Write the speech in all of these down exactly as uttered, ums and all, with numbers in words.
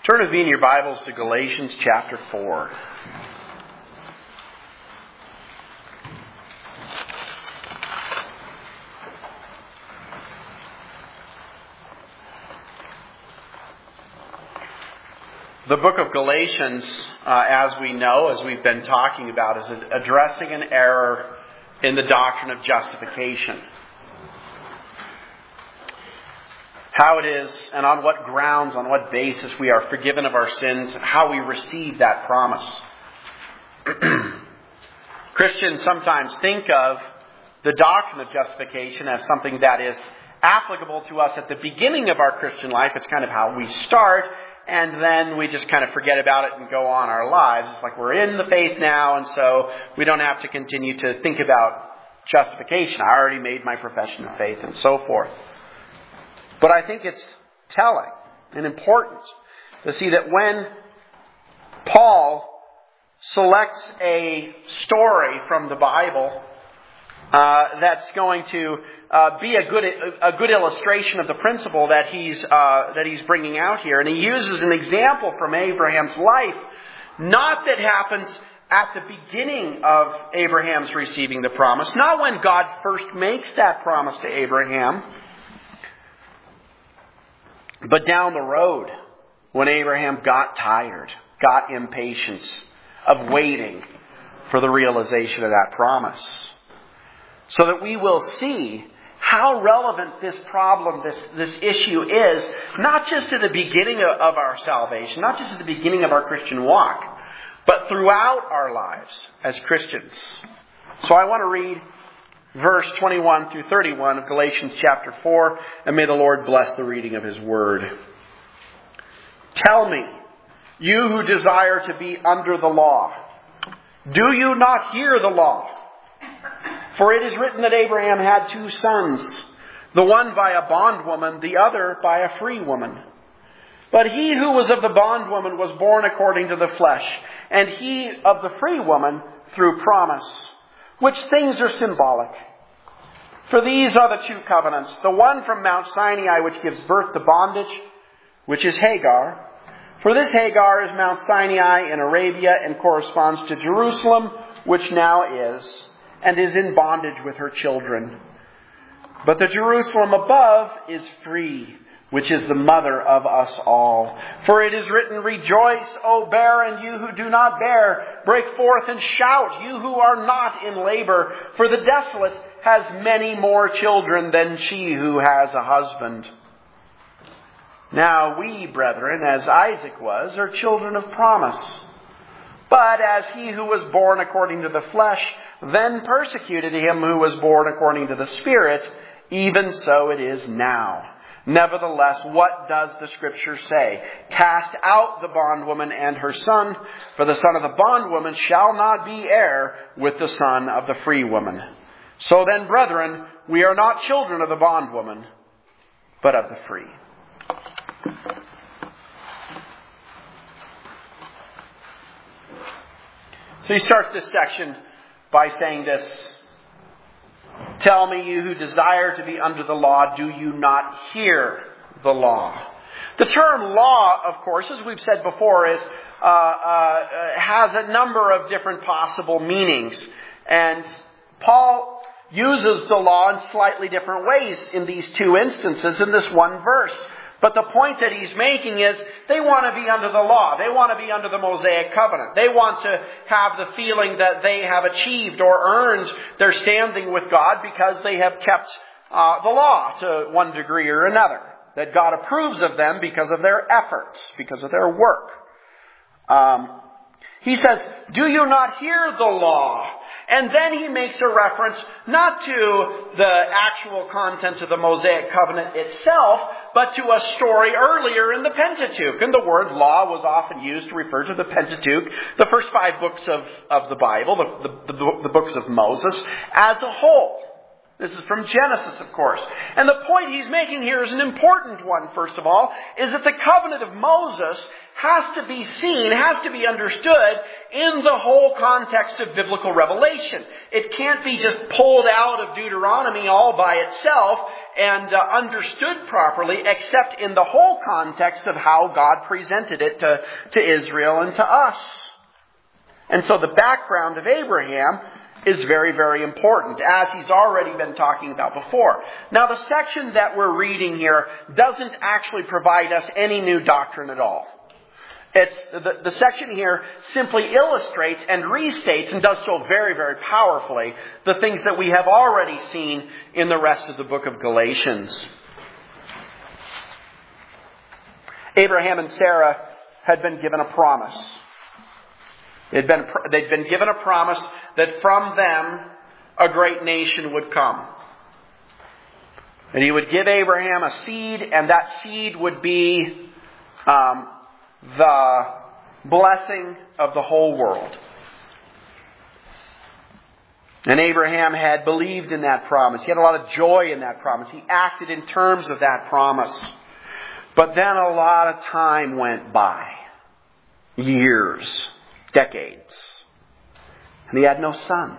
Turn with me in your Bibles to Galatians chapter four. The book of Galatians, uh, as we know, as we've been talking about, is addressing an error in the doctrine of justification. How it is and on what grounds, on what basis we are forgiven of our sins, and how we receive that promise. Christians sometimes think of the doctrine of justification as something that is applicable to us at the beginning of our Christian life. It's kind of how we start, and then we just kind of forget about it and go on our lives. It's like we're in the faith now, and so we don't have to continue to think about justification. I already made my profession of faith, and so forth. But I think it's telling and important to see that when Paul selects a story from the Bible uh, that's going to uh, be a good a good illustration of the principle that he's uh, that he's bringing out here, and he uses an example from Abraham's life, not that happens at the beginning of Abraham's receiving the promise, not when God first makes that promise to Abraham, but down the road, when Abraham got tired, got impatient of waiting for the realization of that promise. So that we will see how relevant this problem, this, this issue is, not just at the beginning of our salvation, not just at the beginning of our Christian walk, but throughout our lives as Christians. So I want to read verse twenty-one through thirty-one of Galatians chapter four, and may the Lord bless the reading of His Word. Tell me, you who desire to be under the law, do you not hear the law? For it is written that Abraham had two sons, the one by a bondwoman, the other by a free woman. But he who was of the bondwoman was born according to the flesh, and he of the free woman through promise. Which things are symbolic? For these are the two covenants. The one from Mount Sinai, which gives birth to bondage, which is Hagar. For this Hagar is Mount Sinai in Arabia and corresponds to Jerusalem, which now is, and is in bondage with her children. But the Jerusalem above is free, which is the mother of us all. For it is written, rejoice, O barren, you who do not bear. Break forth and shout, you who are not in labor. For the desolate has many more children than she who has a husband. Now we, brethren, as Isaac was, are children of promise. But as he who was born according to the flesh then persecuted him who was born according to the Spirit, even so it is now. Nevertheless, what does the Scripture say? Cast out the bondwoman and her son, for the son of the bondwoman shall not be heir with the son of the free woman. So then, brethren, we are not children of the bondwoman, but of the free. So he starts this section by saying this. Tell me, you who desire to be under the law, do you not hear the law? The term law, of course, as we've said before, is uh, uh, has a number of different possible meanings. And Paul uses the law in slightly different ways in these two instances in this one verse. But the point that he's making is they want to be under the law. They want to be under the Mosaic covenant. They want to have the feeling that they have achieved or earned their standing with God because they have kept uh, the law to one degree or another. That God approves of them because of their efforts, because of their work. Um, he says, do you not hear the law? And then he makes a reference not to the actual content of the Mosaic covenant itself, but to a story earlier in the Pentateuch. And the word law was often used to refer to the Pentateuch, the first five books of, of the Bible, the, the, the, the books of Moses, as a whole. This is from Genesis, of course. And the point he's making here is an important one, first of all, is that the covenant of Moses has to be seen, has to be understood in the whole context of biblical revelation. It can't be just pulled out of Deuteronomy all by itself and uh, understood properly, except in the whole context of how God presented it to, to Israel and to us. And so the background of Abraham is very, very important, as he's already been talking about before. Now, the section that we're reading here doesn't actually provide us any new doctrine at all. It's the, the section here simply illustrates and restates, and does so very, very powerfully, the things that we have already seen in the rest of the book of Galatians. Abraham and Sarah had been given a promise. They'd been, they'd been given a promise that from them a great nation would come. And he would give Abraham a seed, and that seed would be um, the blessing of the whole world. And Abraham had believed in that promise. He had a lot of joy in that promise. He acted in terms of that promise. But then a lot of time went by. Years. Decades. And he had no son.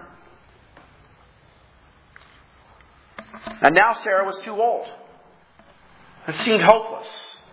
And now Sarah was too old. It seemed hopeless.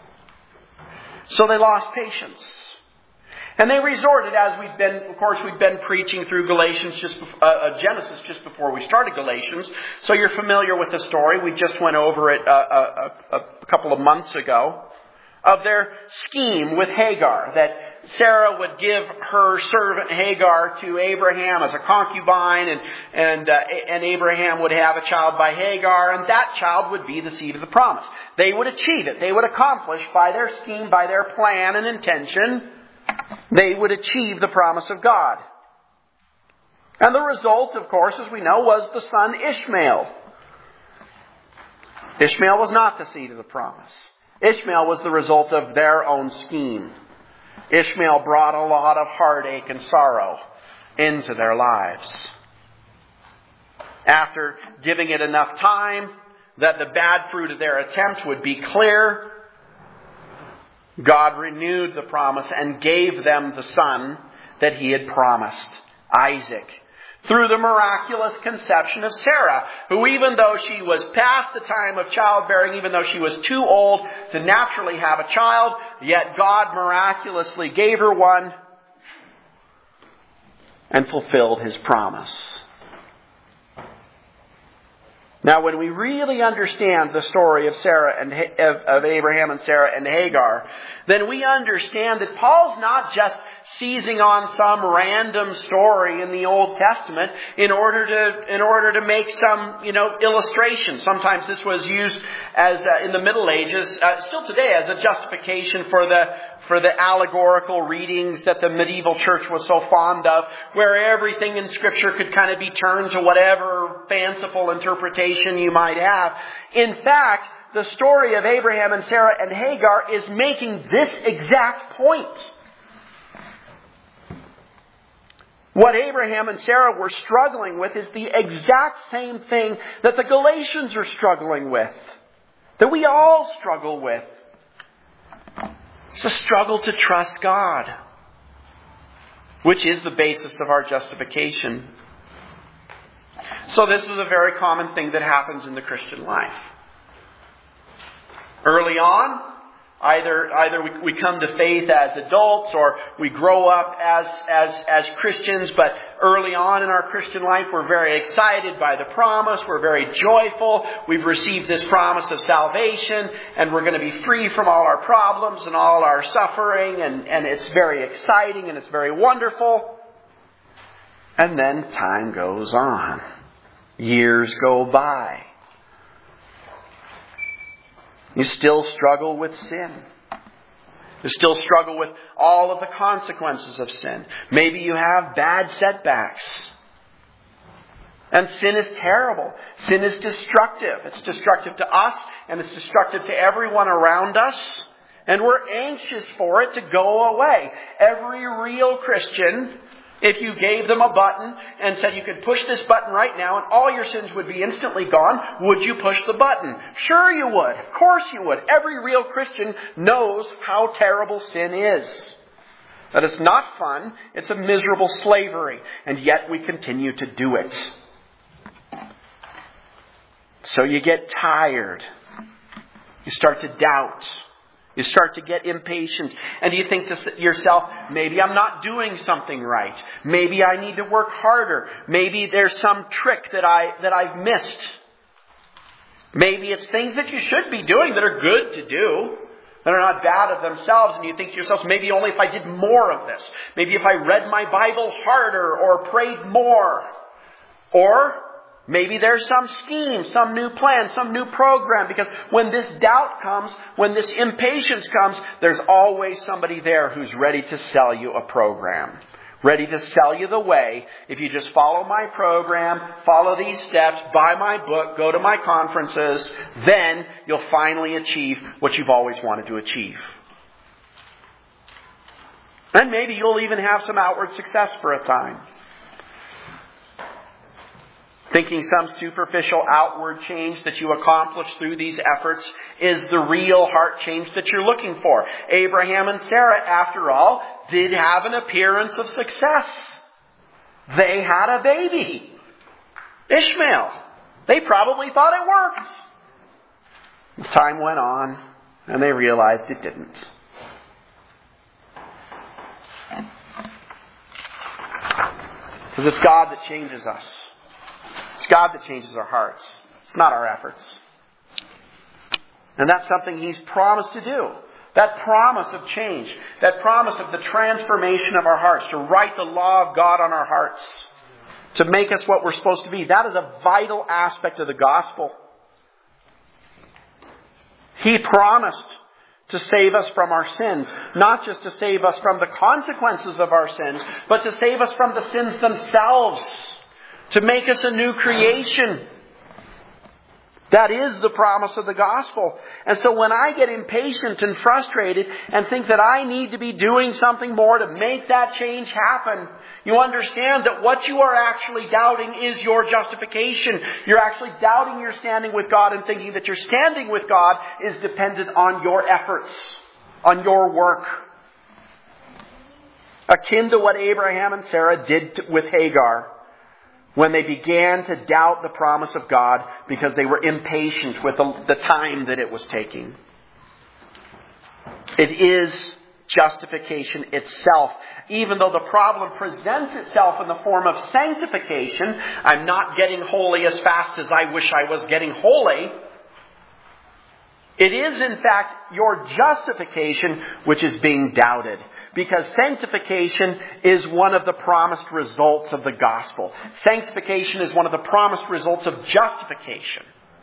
So they lost patience. And they resorted, as we've been, of course, we've been preaching through Galatians, just uh, uh, Genesis, just before we started Galatians. So you're familiar with the story. We just went over it uh, a, a, a couple of months ago, of their scheme with Hagar, that Sarah would give her servant Hagar to Abraham as a concubine, and and, uh, and Abraham would have a child by Hagar, and that child would be the seed of the promise. They would achieve it. They would accomplish by their scheme, by their plan and intention, they would achieve the promise of God. And the result, of course, as we know, was the son Ishmael. Ishmael was not the seed of the promise. Ishmael was the result of their own scheme. Ishmael brought a lot of heartache and sorrow into their lives. After giving it enough time that the bad fruit of their attempt would be clear, God renewed the promise and gave them the son that he had promised, Isaac, through the miraculous conception of Sarah, who, even though she was past the time of childbearing, even though she was too old to naturally have a child, yet God miraculously gave her one and fulfilled his promise. Now, when we really understand the story of Sarah and of, of Abraham and Sarah and Hagar, then we understand that Paul's not just seizing on some random story in the Old Testament in order to in order to make some, you know, illustration. Sometimes this was used as uh, in the Middle Ages, uh, still today, as a justification for the for the allegorical readings that the medieval church was so fond of, where everything in Scripture could kind of be turned to whatever fanciful interpretation you might have. In fact, the story of Abraham and Sarah and Hagar is making this exact point. What Abraham and Sarah were struggling with is the exact same thing that the Galatians are struggling with, that we all struggle with. It's a struggle to trust God, which is the basis of our justification. So this is a very common thing that happens in the Christian life. Early on, Either either we, we come to faith as adults, or we grow up as, as, as Christians, but early on in our Christian life we're very excited by the promise, we're very joyful, we've received this promise of salvation, and we're going to be free from all our problems and all our suffering, and, and it's very exciting and it's very wonderful. And then time goes on. Years go by. You still struggle with sin. You still struggle with all of the consequences of sin. Maybe you have bad setbacks. And sin is terrible. Sin is destructive. It's destructive to us, and it's destructive to everyone around us. And we're anxious for it to go away. Every real Christian If you gave them a button and said you could push this button right now and all your sins would be instantly gone, would you push the button? Sure you would. Of course you would. Every real Christian knows how terrible sin is. That it's not fun. It's a miserable slavery. And yet we continue to do it. So you get tired. You start to doubt. You start to get impatient. And you think to yourself, maybe I'm not doing something right. Maybe I need to work harder. Maybe there's some trick that, I, that I've missed. Maybe it's things that you should be doing that are good to do, that are not bad of themselves. And you think to yourself, maybe only if I did more of this. Maybe if I read my Bible harder or prayed more. Or maybe there's some scheme, some new plan, some new program. Because when this doubt comes, when this impatience comes, there's always somebody there who's ready to sell you a program. Ready to sell you the way. If you just follow my program, follow these steps, buy my book, go to my conferences, then you'll finally achieve what you've always wanted to achieve. And maybe you'll even have some outward success for a time. Thinking some superficial outward change that you accomplish through these efforts is the real heart change that you're looking for. Abraham and Sarah, after all, did have an appearance of success. They had a baby, Ishmael. They probably thought it worked. Time went on, and they realized it didn't. Because it's God that changes us. It's God that changes our hearts. It's not our efforts. And that's something He's promised to do. That promise of change. That promise of the transformation of our hearts. To write the law of God on our hearts. To make us what we're supposed to be. That is a vital aspect of the gospel. He promised to save us from our sins. Not just to save us from the consequences of our sins, but to save us from the sins themselves. To make us a new creation. That is the promise of the gospel. And so when I get impatient and frustrated and think that I need to be doing something more to make that change happen, you understand that what you are actually doubting is your justification. You're actually doubting your standing with God and thinking that your standing with God is dependent on your efforts, on your work. Akin to what Abraham and Sarah did with Hagar. When they began to doubt the promise of God because they were impatient with the, the time that it was taking. It is justification itself. Even though the problem presents itself in the form of sanctification, I'm not getting holy as fast as I wish I was getting holy. It is in fact your justification which is being doubted. Because sanctification is one of the promised results of the gospel. Sanctification is one of the promised results of justification.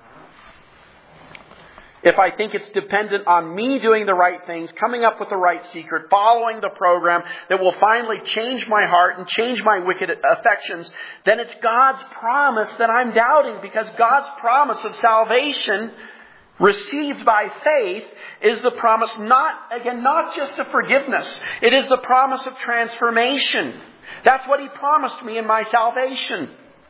If I think it's dependent on me doing the right things, coming up with the right secret, following the program that will finally change my heart and change my wicked affections, then it's God's promise that I'm doubting. Because God's promise of salvation received by faith is the promise not, again, not just of forgiveness. It is the promise of transformation. That's what He promised me in my salvation.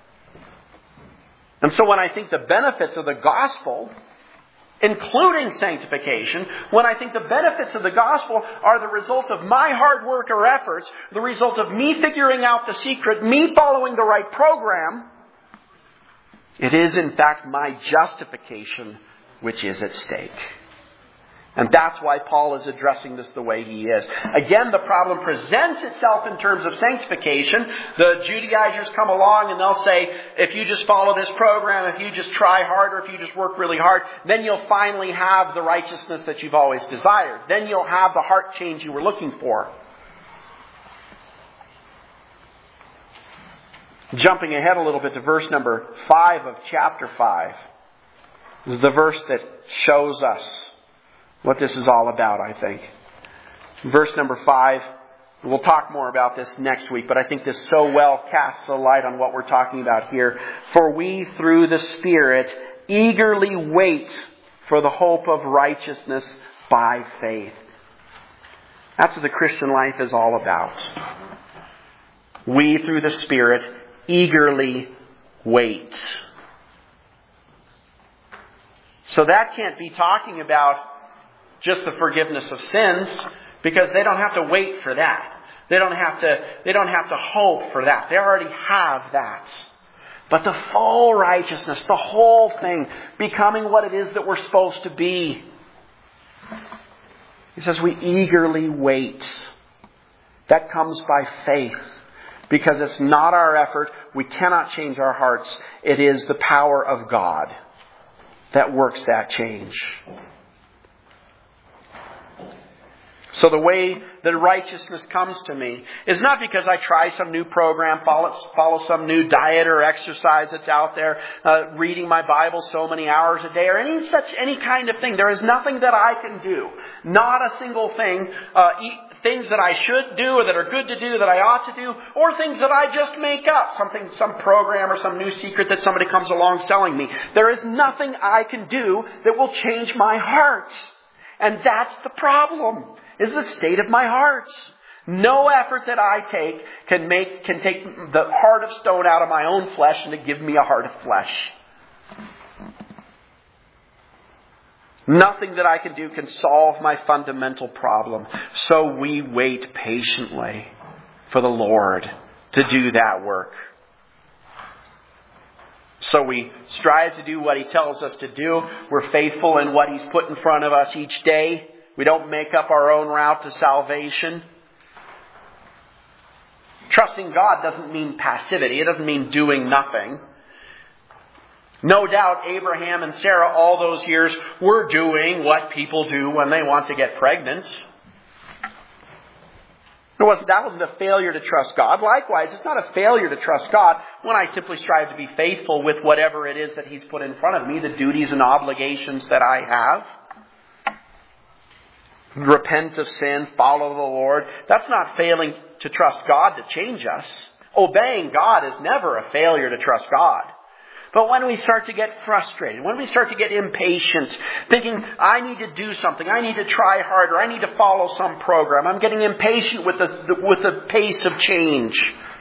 And so when I think the benefits of the gospel, including sanctification, when I think the benefits of the gospel are the result of my hard work or efforts, the result of me figuring out the secret, me following the right program, it is in fact my justification which is at stake. And that's why Paul is addressing this the way he is. Again, the problem presents itself in terms of sanctification. The Judaizers come along and they'll say, if you just follow this program, if you just try harder, if you just work really hard, then you'll finally have the righteousness that you've always desired. Then you'll have the heart change you were looking for. Jumping ahead a little bit to verse number five of chapter five. This is the verse that shows us what this is all about, I think. Verse number five, we'll talk more about this next week, but I think this so well casts a light on what we're talking about here. For we, through the Spirit, eagerly wait for the hope of righteousness by faith. That's what the Christian life is all about. we through the Spirit eagerly wait. So that can't be talking about just the forgiveness of sins, because they don't have to wait for that. They don't have to, they don't have to hope for that. They already have that. But the full righteousness, the whole thing, becoming what it is that we're supposed to be. He says we eagerly wait. That comes by faith. Because it's not our effort. We cannot change our hearts. It is the power of God that works that change. So the way that righteousness comes to me is not because I try some new program, follow, follow some new diet or exercise that's out there, uh, reading my Bible so many hours a day, or any such any kind of thing. There is nothing that I can do, not a single thing. Uh, e- things that I should do or that are good to do that I ought to do, or things that I just make up, something, some program or some new secret that somebody comes along selling me. There is nothing I can do that will change my heart, and that's the problem. Is the state of my heart. No effort that I take can make can take the heart of stone out of my own flesh and to give me a heart of flesh. Nothing that I can do can solve my fundamental problem. So we wait patiently for the Lord to do that work. So we strive to do what He tells us to do. We're faithful in what He's put in front of us each day. We don't make up our own route to salvation. Trusting God doesn't mean passivity. It doesn't mean doing nothing. No doubt Abraham and Sarah all those years were doing what people do when they want to get pregnant. It wasn't, that wasn't a failure to trust God. Likewise, it's not a failure to trust God when I simply strive to be faithful with whatever it is that He's put in front of me, the duties and obligations that I have. Repent of sin, follow the Lord. That's not failing to trust God to change us. Obeying God is never a failure to trust God. But when we start to get frustrated, when we start to get impatient, thinking, I need to do something, I need to try harder, I need to follow some program, I'm getting impatient with the, with the pace of change.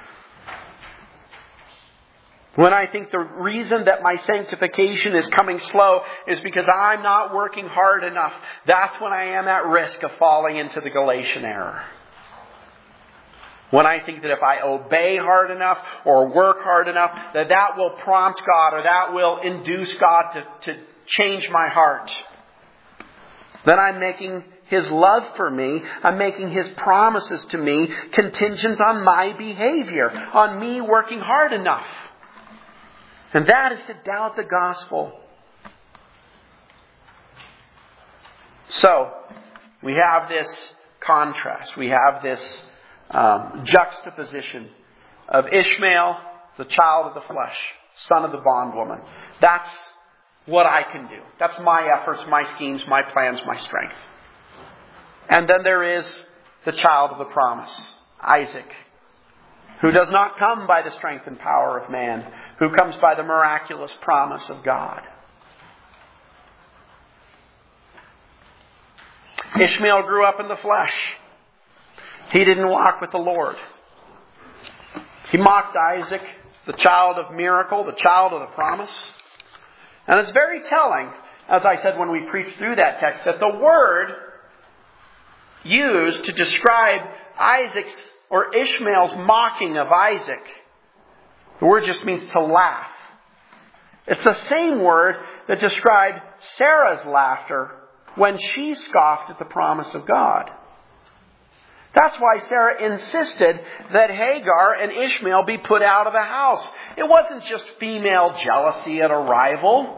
When I think the reason that my sanctification is coming slow is because I'm not working hard enough, that's when I am at risk of falling into the Galatian error. When I think that if I obey hard enough or work hard enough, that that will prompt God or that will induce God to, to change my heart. Then I'm making His love for me, I'm making His promises to me contingent on my behavior, on me working hard enough. And that is to doubt the gospel. So, we have this contrast. We have this um, juxtaposition of Ishmael, the child of the flesh, son of the bondwoman. That's what I can do. That's my efforts, my schemes, my plans, my strength. And then there is the child of the promise, Isaac, who does not come by the strength and power of man, who comes by the miraculous promise of God. Ishmael grew up in the flesh. He didn't walk with the Lord. He mocked Isaac, the child of miracle, the child of the promise. And it's very telling, as I said when we preached through that text, that the word used to describe Isaac's or Ishmael's mocking of Isaac, the word just means to laugh. It's the same word that described Sarah's laughter when she scoffed at the promise of God. That's why Sarah insisted that Hagar and Ishmael be put out of the house. It wasn't just female jealousy at a rival.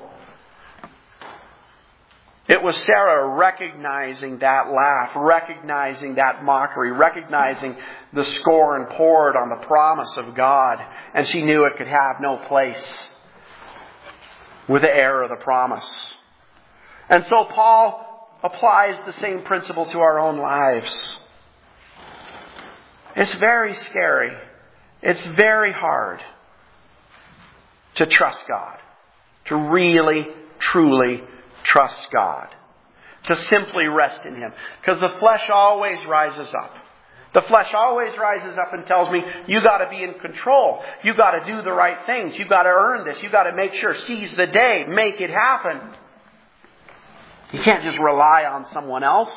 It was Sarah recognizing that laugh, recognizing that mockery, recognizing the scorn poured on the promise of God. And she knew it could have no place with the heir of the promise. And so Paul applies the same principle to our own lives. It's very scary. It's very hard to trust God. To really, truly trust God. To simply rest in Him. Because the flesh always rises up. The flesh always rises up and tells me, you got to be in control. You got to do the right things. You got to earn this. You got to make sure, seize the day, make it happen. You can't just rely on someone else.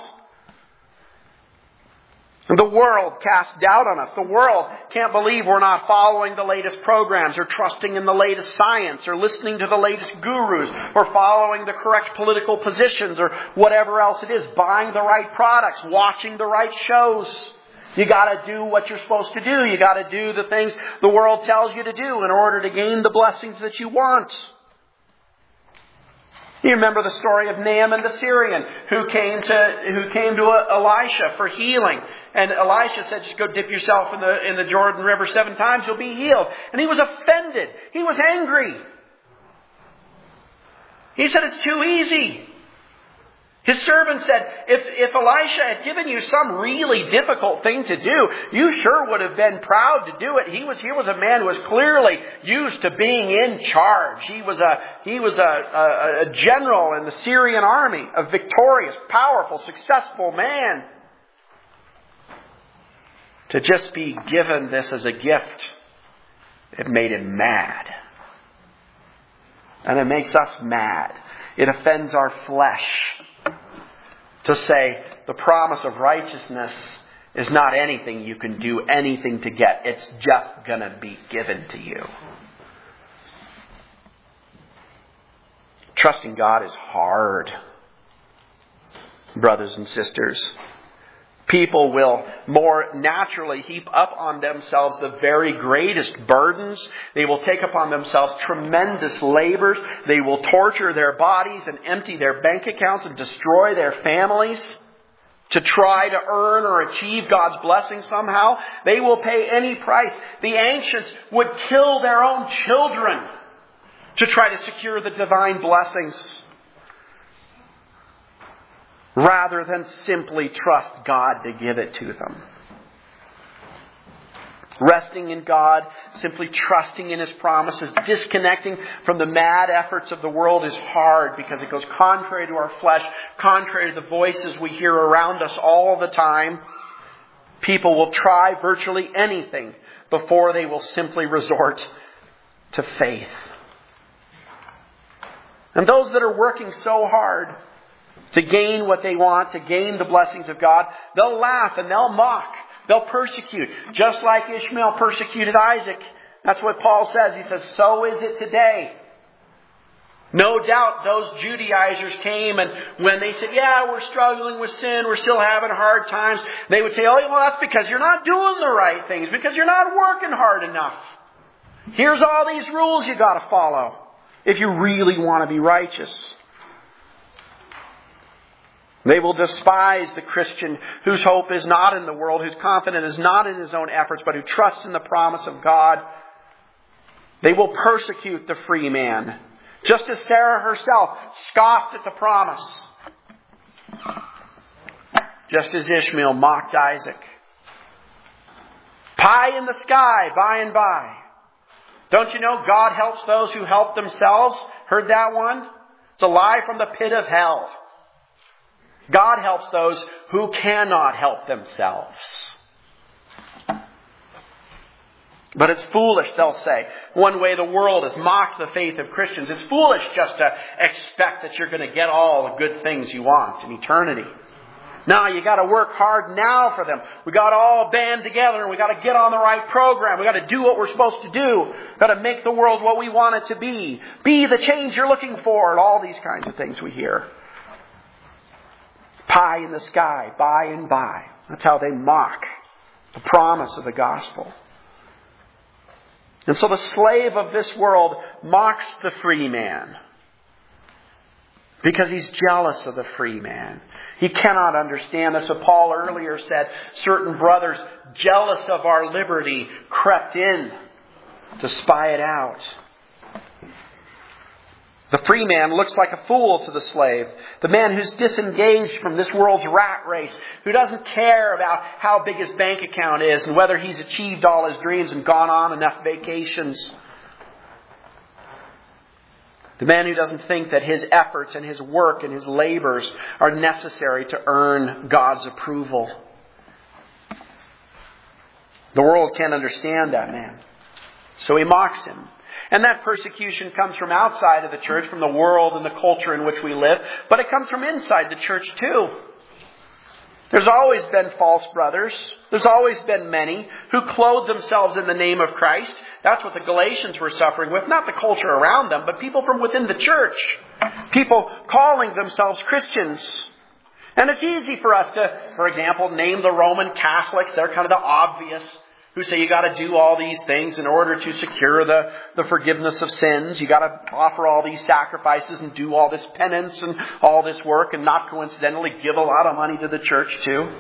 The world casts doubt on us. The world can't believe we're not following the latest programs or trusting in the latest science or listening to the latest gurus or following the correct political positions or whatever else it is. Buying the right products, watching the right shows. You got to do what you're supposed to do. You got to do the things the world tells you to do in order to gain the blessings that you want. You remember the story of Naaman the Syrian who came to who came to Elisha for healing. And Elisha said, just go dip yourself in the in the Jordan River seven times, you'll be healed. And he was offended. He was angry. He said, it's too easy. His servant said, if, if Elisha had given you some really difficult thing to do, you sure would have been proud to do it. He was, he was a man who was clearly used to being in charge. He was a, he was a, a, a general in the Syrian army, a victorious, powerful, successful man. To just be given this as a gift, it made him mad. And it makes us mad. It offends our flesh to say the promise of righteousness is not anything you can do anything to get. It's just going to be given to you. Trusting God is hard, brothers and sisters. People will more naturally heap up on themselves the very greatest burdens. They will take upon themselves tremendous labors. They will torture their bodies and empty their bank accounts and destroy their families to try to earn or achieve God's blessing somehow. They will pay any price. The ancients would kill their own children to try to secure the divine blessings, rather than simply trust God to give it to them. Resting in God, simply trusting in His promises, disconnecting from the mad efforts of the world is hard because it goes contrary to our flesh, contrary to the voices we hear around us all the time. People will try virtually anything before they will simply resort to faith. And those that are working so hard to gain what they want, to gain the blessings of God, they'll laugh and they'll mock. They'll persecute. Just like Ishmael persecuted Isaac. That's what Paul says. He says, so is it today. No doubt those Judaizers came and when they said, yeah, we're struggling with sin, we're still having hard times, they would say, oh, well, that's because you're not doing the right things, because you're not working hard enough. Here's all these rules you got to follow if you really want to be righteous. They will despise the Christian whose hope is not in the world, whose confidence is not in his own efforts, but who trusts in the promise of God. They will persecute the free man, just as Sarah herself scoffed at the promise, just as Ishmael mocked Isaac. Pie in the sky by and by. Don't you know God helps those who help themselves? Heard that one? It's a lie from the pit of hell. God helps those who cannot help themselves. But it's foolish, they'll say. One way the world has mocked the faith of Christians. It's foolish just to expect that you're going to get all the good things you want in eternity. No, you got to work hard now for them. We got to all band together and we got to get on the right program. We got to do what we're supposed to do. Got to make the world what we want it to be. Be the change you're looking for, and all these kinds of things we hear. Pie in the sky, by and by. That's how they mock the promise of the gospel. And so the slave of this world mocks the free man because he's jealous of the free man. He cannot understand this. So Paul earlier said certain brothers, jealous of our liberty, crept in to spy it out. The free man looks like a fool to the slave. The man who's disengaged from this world's rat race, who doesn't care about how big his bank account is and whether he's achieved all his dreams and gone on enough vacations. The man who doesn't think that his efforts and his work and his labors are necessary to earn God's approval. The world can't understand that man. So he mocks him. And that persecution comes from outside of the church, from the world and the culture in which we live. But it comes from inside the church too. There's always been false brothers. There's always been many who clothe themselves in the name of Christ. That's what the Galatians were suffering with. Not the culture around them, but people from within the church. People calling themselves Christians. And it's easy for us to, for example, name the Roman Catholics. They're kind of the obvious, who say you got to do all these things in order to secure the, the forgiveness of sins. You got to offer all these sacrifices and do all this penance and all this work, and not coincidentally give a lot of money to the church too.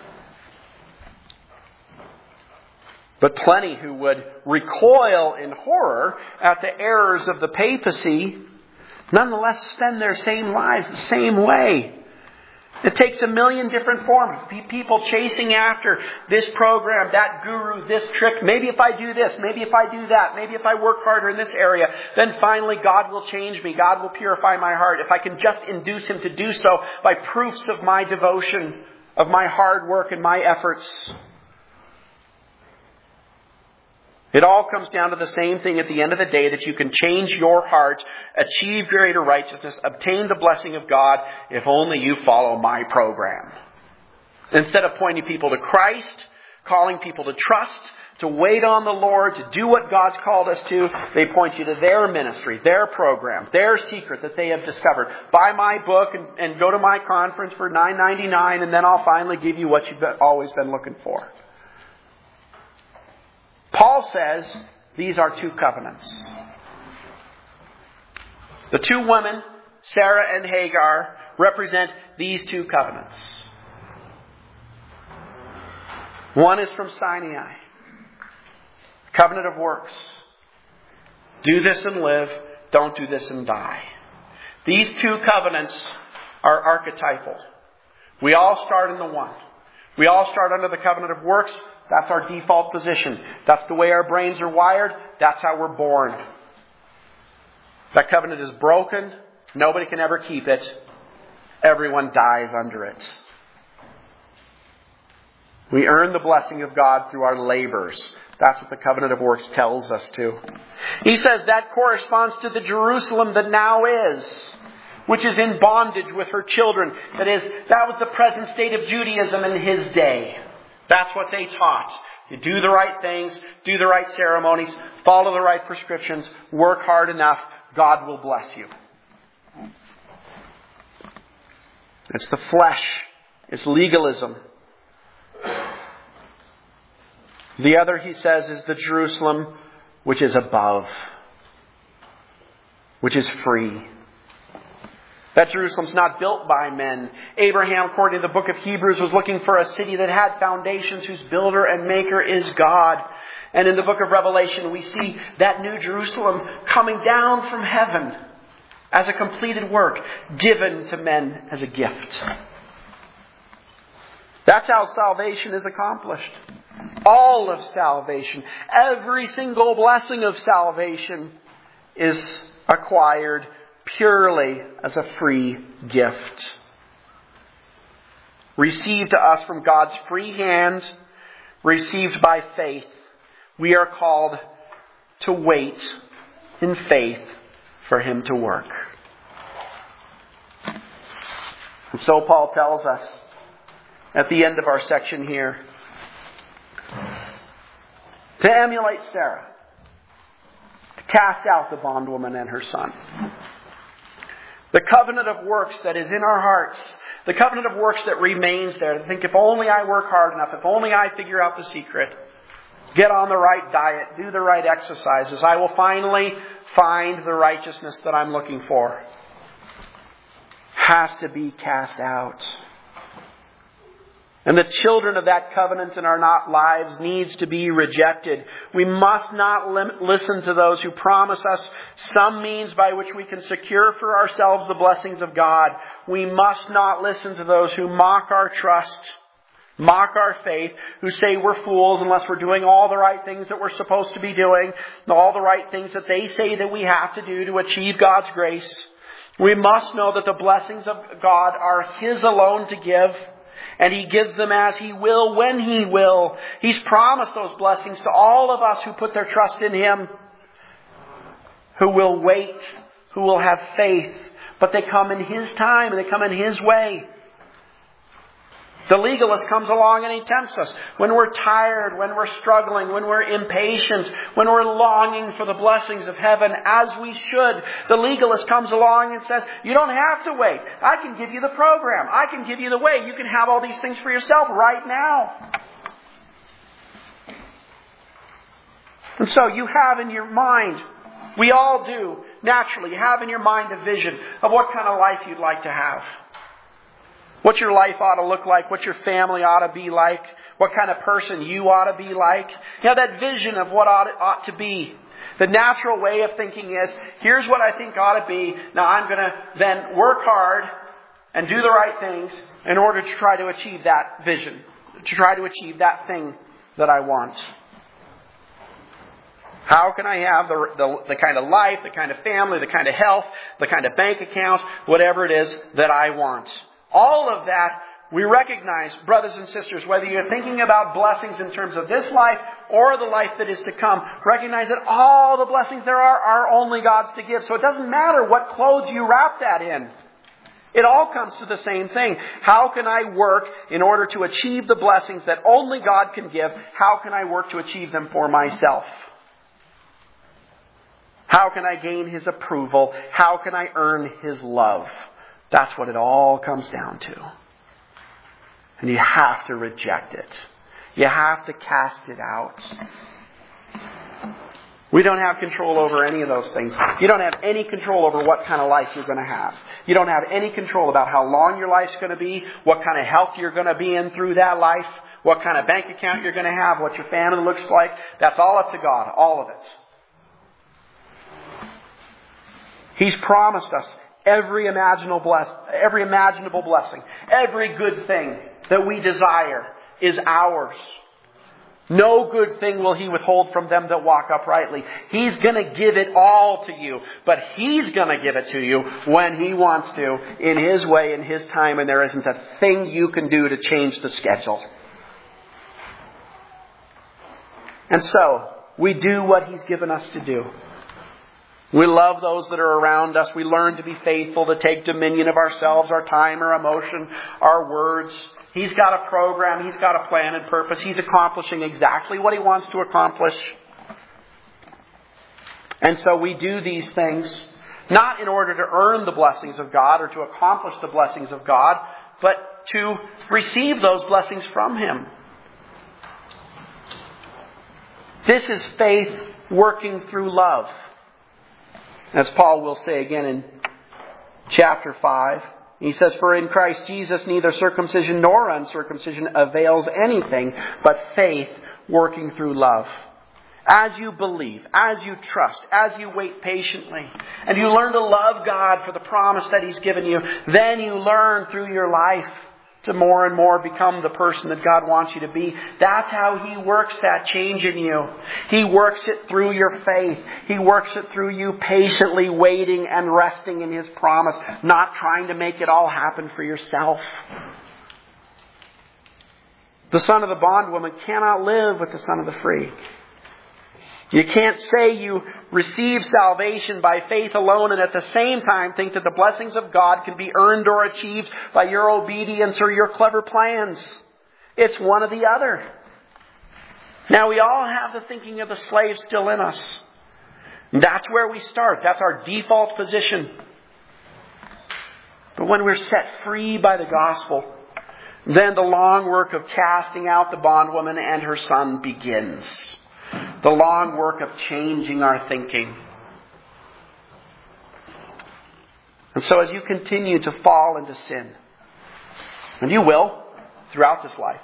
But plenty who would recoil in horror at the errors of the papacy, nonetheless spend their same lives the same way. It takes a million different forms. People chasing after this program, that guru, this trick. Maybe if I do this, maybe if I do that, maybe if I work harder in this area, then finally God will change me. God will purify my heart. If I can just induce Him to do so by proofs of my devotion, of my hard work and my efforts. It all comes down to the same thing at the end of the day, that you can change your heart, achieve greater righteousness, obtain the blessing of God, if only you follow my program. Instead of pointing people to Christ, calling people to trust, to wait on the Lord, to do what God's called us to, they point you to their ministry, their program, their secret that they have discovered. Buy my book and, and go to my conference for nine ninety-nine, and then I'll finally give you what you've always been looking for. Paul says these are two covenants. The two women, Sarah and Hagar, represent these two covenants. One is from Sinai, covenant of works. Do this and live, don't do this and die. These two covenants are archetypal. We all start in the one. We all start under the covenant of works. That's our default position. That's the way our brains are wired. That's how we're born. That covenant is broken. Nobody can ever keep it. Everyone dies under it. We earn the blessing of God through our labors. That's what the covenant of works tells us to. He says that corresponds to the Jerusalem that now is, which is in bondage with her children. That is, that was the present state of Judaism in his day. That's what they taught. You do the right things, do the right ceremonies, follow the right prescriptions, work hard enough, God will bless you. It's the flesh. It's legalism. The other, he says, is the Jerusalem which is above, which is free. That Jerusalem's not built by men. Abraham, according to the book of Hebrews, was looking for a city that had foundations, whose builder and maker is God. And in the book of Revelation, we see that new Jerusalem coming down from heaven as a completed work, given to men as a gift. That's how salvation is accomplished. All of salvation, every single blessing of salvation is acquired purely as a free gift. Received to us from God's free hand, received by faith. We are called to wait in faith for Him to work. And so Paul tells us at the end of our section here to emulate Sarah, to cast out the bondwoman and her son. The covenant of works that is in our hearts, the covenant of works that remains there. To think, if only I work hard enough, if only I figure out the secret, get on the right diet, do the right exercises, I will finally find the righteousness that I'm looking for. Has to be cast out. And the children of that covenant in our not lives needs to be rejected. We must not lim- listen to those who promise us some means by which we can secure for ourselves the blessings of God. We must not listen to those who mock our trust, mock our faith, who say we're fools unless we're doing all the right things that we're supposed to be doing, all the right things that they say that we have to do to achieve God's grace. We must know that the blessings of God are His alone to give. And He gives them as He will, when He will. He's promised those blessings to all of us who put their trust in Him, who will wait, who will have faith. But they come in His time and they come in His way. The legalist comes along and he tempts us. When we're tired, when we're struggling, when we're impatient, when we're longing for the blessings of heaven as we should, the legalist comes along and says, you don't have to wait. I can give you the program. I can give you the way. You can have all these things for yourself right now. And so you have in your mind, we all do, naturally, you have in your mind a vision of what kind of life you'd like to have. What your life ought to look like, what your family ought to be like, what kind of person you ought to be like. You have that vision of what ought, ought to be. The natural way of thinking is, here's what I think ought to be. Now I'm going to then work hard and do the right things in order to try to achieve that vision, to try to achieve that thing that I want. How can I have the, the, the kind of life, the kind of family, the kind of health, the kind of bank accounts, whatever it is that I want? All of that, we recognize, brothers and sisters, whether you're thinking about blessings in terms of this life or the life that is to come, recognize that all the blessings there are are only God's to give. So it doesn't matter what clothes you wrap that in. It all comes to the same thing. How can I work in order to achieve the blessings that only God can give? How can I work to achieve them for myself? How can I gain His approval? How can I earn His love? That's what it all comes down to. And you have to reject it. You have to cast it out. We don't have control over any of those things. You don't have any control over what kind of life you're going to have. You don't have any control about how long your life's going to be, what kind of health you're going to be in through that life, what kind of bank account you're going to have, what your family looks like. That's all up to God, all of it. He's promised us every imaginable bless, every imaginable blessing, every good thing that we desire is ours. No good thing will He withhold from them that walk uprightly. He's going to give it all to you, but He's going to give it to you when He wants to, in His way, in His time, and there isn't a thing you can do to change the schedule. And so, we do what He's given us to do. We love those that are around us. We learn to be faithful, to take dominion of ourselves, our time, our emotion, our words. He's got a program. He's got a plan and purpose. He's accomplishing exactly what He wants to accomplish. And so we do these things not in order to earn the blessings of God or to accomplish the blessings of God, but to receive those blessings from Him. This is faith working through love. As Paul will say again in chapter five, he says, for in Christ Jesus neither circumcision nor uncircumcision avails anything, but faith working through love. As you believe, as you trust, as you wait patiently, and you learn to love God for the promise that He's given you, then you learn through your life to more and more become the person that God wants you to be. That's how He works that change in you. He works it through your faith. He works it through you patiently waiting and resting in His promise, not trying to make it all happen for yourself. The son of the bondwoman cannot live with the son of the free. You can't say you receive salvation by faith alone and at the same time think that the blessings of God can be earned or achieved by your obedience or your clever plans. It's one or the other. Now we all have the thinking of the slave still in us. That's where we start. That's our default position. But when we're set free by the gospel, then the long work of casting out the bondwoman and her son begins. The long work of changing our thinking. And so as you continue to fall into sin, and you will throughout this life,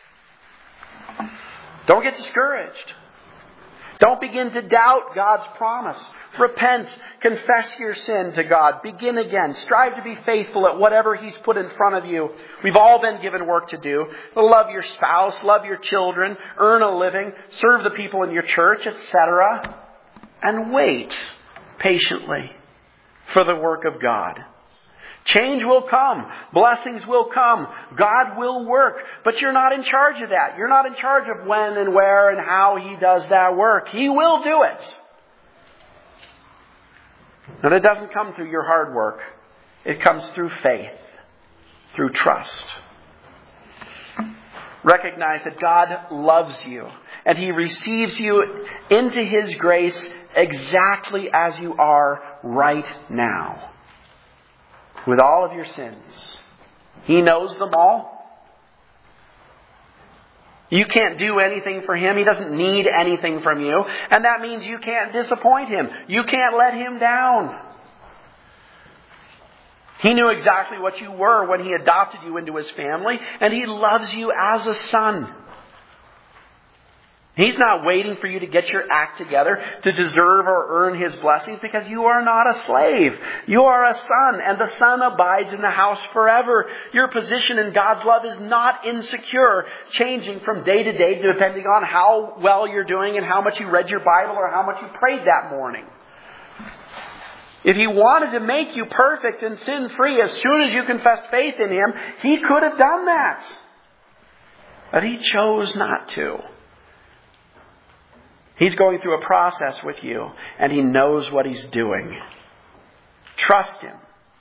don't get discouraged. Don't begin to doubt God's promise. Repent. Confess your sin to God. Begin again. Strive to be faithful at whatever He's put in front of you. We've all been given work to do. Love your spouse. Love your children. Earn a living. Serve the people in your church, et cetera. And wait patiently for the work of God. Change will come. Blessings will come. God will work. But you're not in charge of that. You're not in charge of when and where and how He does that work. He will do it. And it doesn't come through your hard work. It comes through faith, through trust. Recognize that God loves you and He receives you into His grace exactly as you are right now. With all of your sins. He knows them all. You can't do anything for Him. He doesn't need anything from you. And that means you can't disappoint Him. You can't let Him down. He knew exactly what you were when He adopted you into His family. And He loves you as a son. He's not waiting for you to get your act together to deserve or earn His blessings, because you are not a slave. You are a son, and the son abides in the house forever. Your position in God's love is not insecure, changing from day to day depending on how well you're doing and how much you read your Bible or how much you prayed that morning. If He wanted to make you perfect and sin-free as soon as you confessed faith in Him, He could have done that. But He chose not to. He's going through a process with you, and He knows what He's doing. Trust Him.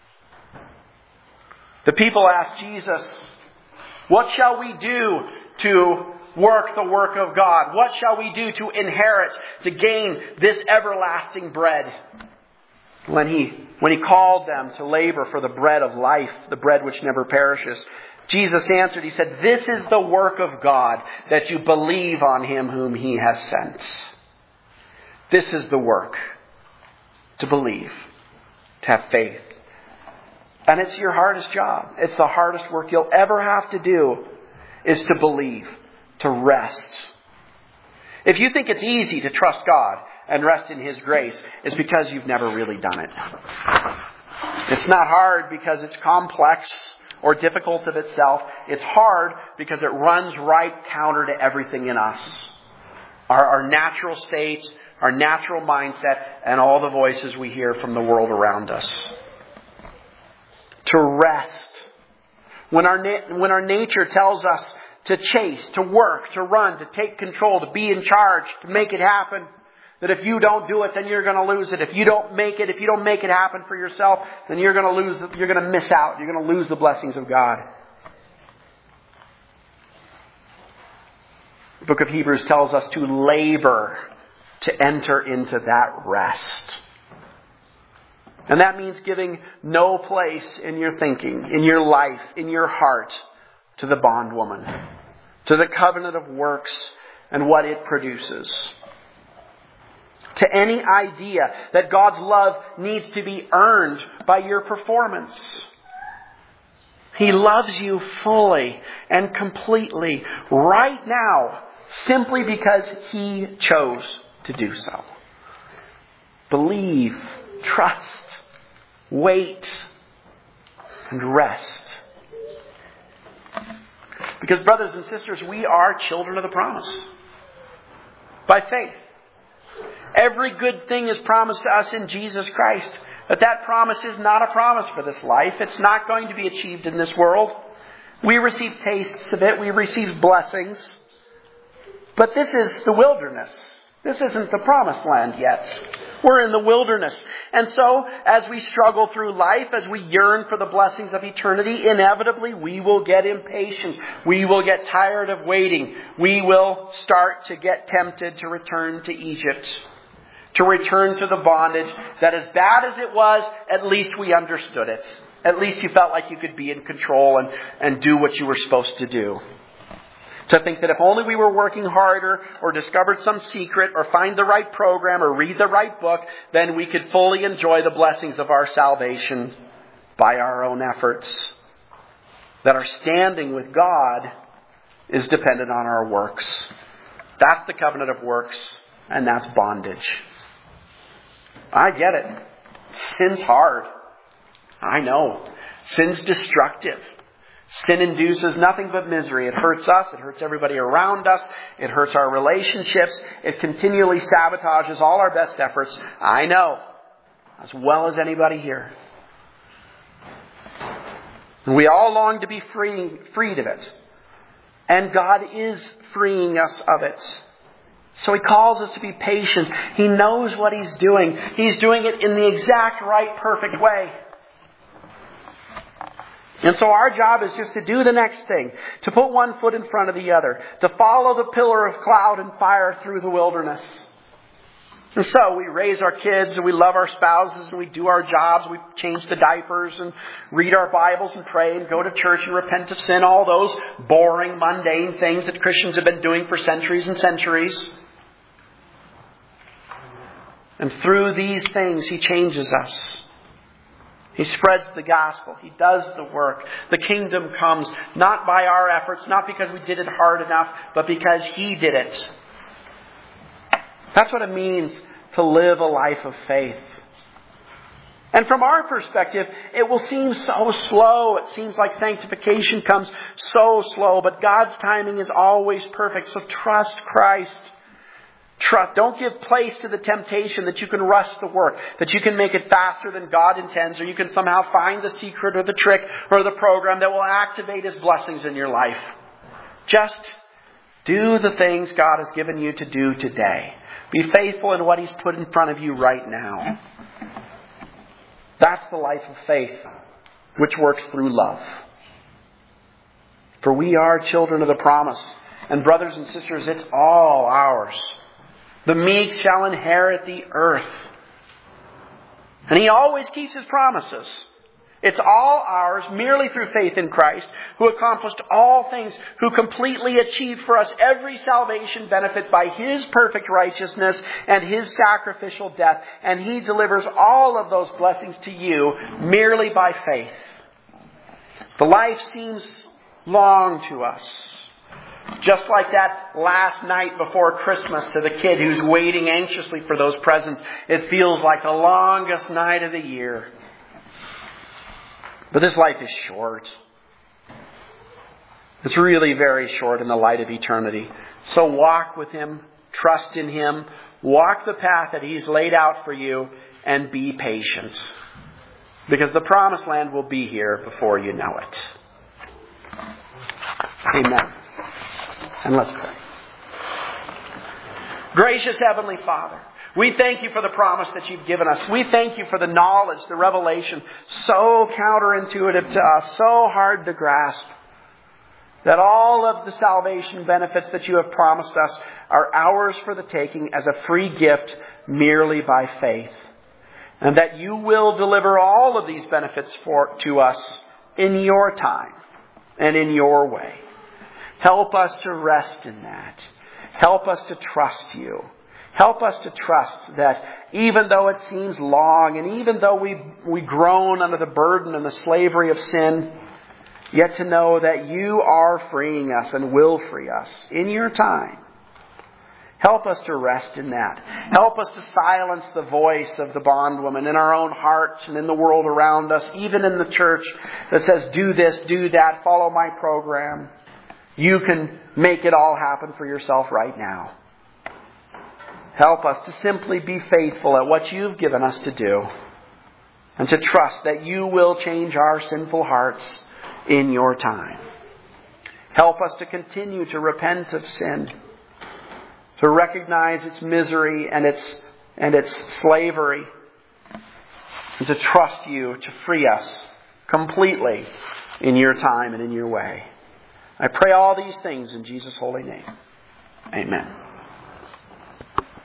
The people asked Jesus, "What shall we do to work the work of God? What shall we do to inherit, to gain this everlasting bread?" When he, when he called them to labor for the bread of life, the bread which never perishes, Jesus answered, He said, "This is the work of God, that you believe on Him whom He has sent." This is the work. To believe. To have faith. And it's your hardest job. It's the hardest work you'll ever have to do, is to believe. To rest. If you think it's easy to trust God and rest in His grace, it's because you've never really done it. It's not hard because it's complex or difficult of itself. It's hard because it runs right counter to everything in us. Our, our natural state, our natural mindset, and all the voices we hear from the world around us. To rest. When our, na- when our nature tells us to chase, to work, to run, to take control, to be in charge, to make it happen, that if you don't do it, then you're going to lose it. If you don't make it, if you don't make it happen for yourself, then you're going to lose, you're going to miss out. You're going to lose the blessings of God. The book of Hebrews tells us to labor to enter into that rest. And that means giving no place in your thinking, in your life, in your heart, to the bondwoman, to the covenant of works and what it produces. To any idea that God's love needs to be earned by your performance. He loves you fully and completely right now, simply because He chose to do so. Believe, trust, wait, and rest. Because, brothers and sisters, we are children of the promise. By faith. Every good thing is promised to us in Jesus Christ. But that promise is not a promise for this life. It's not going to be achieved in this world. We receive tastes of it. We receive blessings. But this is the wilderness. This isn't the promised land yet. We're in the wilderness. And so, as we struggle through life, as we yearn for the blessings of eternity, inevitably we will get impatient. We will get tired of waiting. We will start to get tempted to return to Egypt. To return to the bondage that, as bad as it was, at least we understood it. At least you felt like you could be in control and, and do what you were supposed to do. To think that if only we were working harder or discovered some secret or find the right program or read the right book, then we could fully enjoy the blessings of our salvation by our own efforts. That our standing with God is dependent on our works. That's the covenant of works, and that's bondage. I get it. Sin's hard. I know. Sin's destructive. Sin induces nothing but misery. It hurts us. It hurts everybody around us. It hurts our relationships. It continually sabotages all our best efforts. I know. As well as anybody here. And we all long to be free, freed of it. And God is freeing us of it. So He calls us to be patient. He knows what He's doing. He's doing it in the exact right, perfect way. And so our job is just to do the next thing. To put one foot in front of the other. To follow the pillar of cloud and fire through the wilderness. And so we raise our kids and we love our spouses and we do our jobs. We change the diapers and read our Bibles and pray and go to church and repent of sin. All those boring, mundane things that Christians have been doing for centuries and centuries. And through these things, He changes us. He spreads the gospel. He does the work. The kingdom comes not by our efforts, not because we did it hard enough, but because He did it. That's what it means to live a life of faith. And from our perspective, it will seem so slow. It seems like sanctification comes so slow, but God's timing is always perfect. So trust Christ. Trust. Don't give place to the temptation that you can rush the work, that you can make it faster than God intends, or you can somehow find the secret or the trick or the program that will activate His blessings in your life. Just do the things God has given you to do today. Be faithful in what He's put in front of you right now. That's the life of faith, which works through love. For we are children of the promise. And brothers and sisters, it's all ours. The meek shall inherit the earth. And He always keeps His promises. It's all ours merely through faith in Christ, who accomplished all things, who completely achieved for us every salvation benefit by His perfect righteousness and His sacrificial death. And He delivers all of those blessings to you merely by faith. The life seems long to us. Just like that last night before Christmas to the kid who's waiting anxiously for those presents. It feels like the longest night of the year. But this life is short. It's really very short in the light of eternity. So walk with Him, trust in Him, walk the path that He's laid out for you, and be patient. Because the promised land will be here before you know it. Amen. And let's pray. Gracious Heavenly Father, we thank You for the promise that You've given us. We thank You for the knowledge, the revelation, so counterintuitive to us, so hard to grasp, that all of the salvation benefits that You have promised us are ours for the taking as a free gift merely by faith. And that You will deliver all of these benefits for, to us in Your time and in Your way. Help us to rest in that. Help us to trust You. Help us to trust that even though it seems long and even though we we groan under the burden and the slavery of sin, yet to know that You are freeing us and will free us in Your time. Help us to rest in that. Help us to silence the voice of the bondwoman in our own hearts and in the world around us, even in the church, that says, do this, do that, follow my program. You can make it all happen for yourself right now. Help us to simply be faithful at what You've given us to do, and to trust that You will change our sinful hearts in Your time. Help us to continue to repent of sin, to recognize its misery and its and its slavery, and to trust You to free us completely in Your time and in Your way. I pray all these things in Jesus' holy name. Amen.